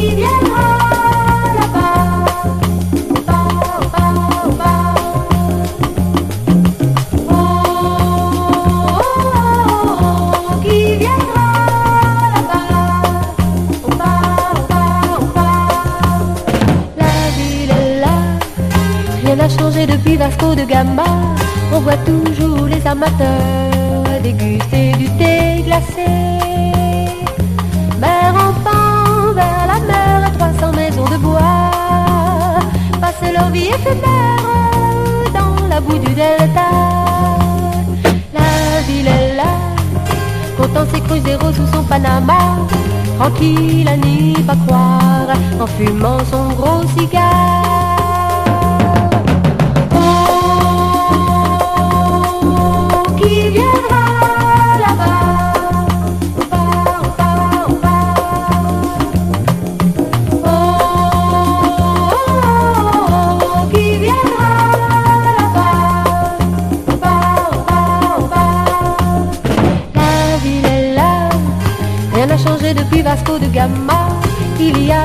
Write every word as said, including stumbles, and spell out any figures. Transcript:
viendra là-bas, au bas, au bas, au bas. Oh, oh, oh, oh, qui viendra là-bas, au bas, au bas, au bas. La ville est là, rien n'a changé depuis Vasco de Gama. On voit toujours les amateurs déguster du thé glacé. Mer en pente vers la mer, à trois cents maisons de bois passer leur vie éphémère dans la boue du delta. La ville est là, comptant ses cruzeros sous son Panama, tranquille à n'y pas croire, en fumant son gros cigare. Qui viendra là-bas, au bas, au bas, au bas. Oh, oh, oh, qui viendra là-bas, au bas, au bas, au bas. La ville est là, rien n'a changé depuis Vasco de Gama. Il y a